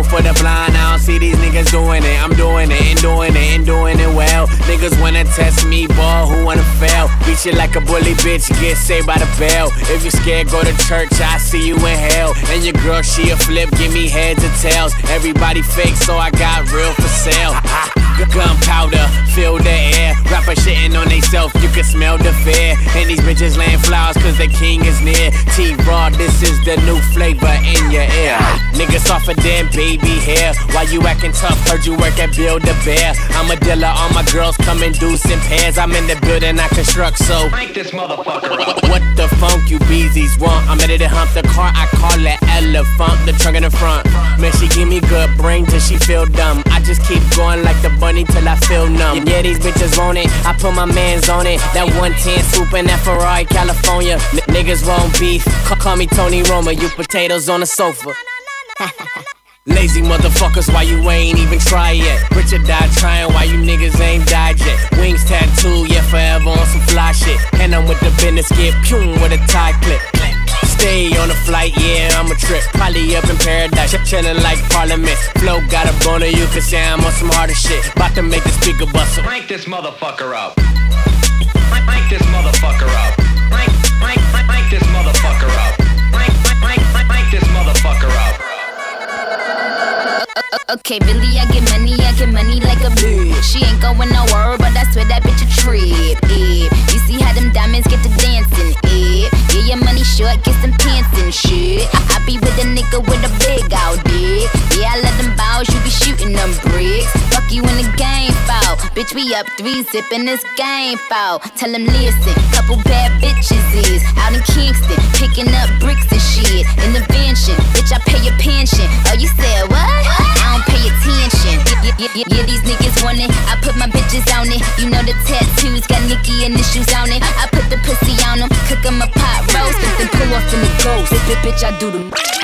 for the blind, I don't see these niggas doing it. I'm doing it and doing it and doing it well. Niggas wanna test me, boy, who wanna fail? Beat you like a bully bitch, get saved by the bell. If you scared, go to church, I see you in hell. And your girl, she a flip, give me heads or tails. Everybody fake, so I got real for sale. Gunpowder, fill the air. Rapper shitting on they self, you can smell the fear. And these bitches laying flowers cause the king is near. T-Raw, this is the new flavor in your ear. Niggas softer than baby hair. Why you acting tough? Heard you work at Build-A-Bear. I'm a dealer, all my girls come in deuce in pairs. I'm in the building, I construct, so crank this motherfucker up. What the funk you beezies want? I'm ready to hump the car, I call it elephant. The trunk in the front. Man, she give me good brain till she feel dumb. I just keep going like the bunny till I feel numb. Yeah, these bitches want it, I put my mans on it. That 110 swooping that Ferrari, California. Niggas want beef, call me Tony Roma. You potatoes on the sofa. Lazy motherfuckers, why you ain't even try yet? Richard died trying, why you niggas ain't died yet? Wings tattoo, yeah, forever on some fly shit. And I'm with the business, get pum with a tie clip. Stay on the flight, yeah, I'm a trip. Probably up in paradise, chillin' like Parliament. Flow got a boner, you can say I'm on some harder shit. About to make the speaker bustle. Crank this motherfucker up. Crank this motherfucker up. Crank this motherfucker up. Crank this motherfucker up. Okay, really, I get money like a bitch. She ain't going nowhere, but I swear that bitch a trip. You see how them diamonds get to dancing? Yeah, your money short, get some pants and shit. I be with a nigga with a big out dick. Yeah, I let them bows, you be shooting them bricks. Fuck you in the game, foul. Bitch, we up 3 zipping this game, foul. Tell them listen, couple bad bitches is out in Kingston, picking up bricks and shit. In the mansion, bitch, I pay your pension. Oh, you said what? I don't pay attention. Yeah, these niggas want it. I put my bitches on it. You know the tattoos got Nicki initials on it. I put the pussy on them, cook 'em a pot roast, then pull off in the ghost. Bitch, I do the